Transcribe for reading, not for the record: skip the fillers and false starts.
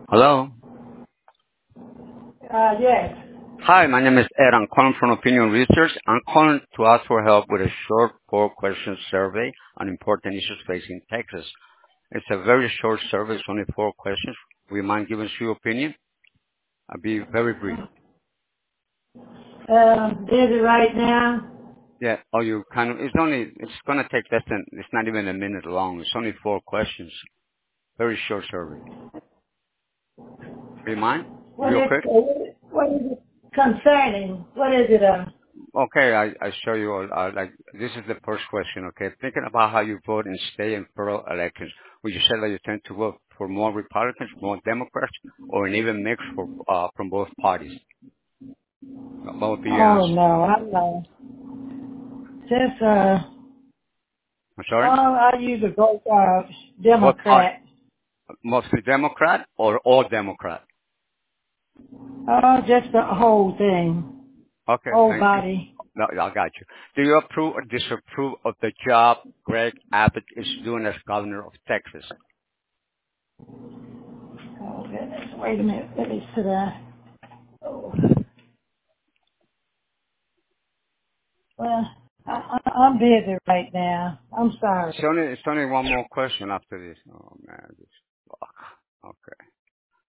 Hello. Yes. Hi, my name is Ed. I'm calling from Opinion Research. I'm calling to ask for help with a short four-question survey on important issues facing Texas. It's a very short survey. It's only four questions. We mind giving us your opinion? I'll be very brief. Busy right now. Yeah. Oh, it's going to take it's not even a minute long. It's only four questions. Very short survey. Do you mind? Real quick? What is it concerning? What is it, Okay, I show you all, this is the first question, okay? Thinking about how you vote in state and federal elections, would you say that you tend to vote for more Republicans, more Democrats, or an even mix from both parties? What would be your oh answer? no, I'm just, I'm sorry? I usually go, What part? Democrat. Mostly Democrat or all Democrat? Oh, just the whole thing. Okay, Whole thank you. body. No, I got you. Do you approve or disapprove of the job Greg Abbott is doing as governor of Texas? Oh goodness, wait a minute, let me sit down. Oh. Well, I'm busy right now. I'm sorry. It's only one more question after this. Oh man, fuck. Okay.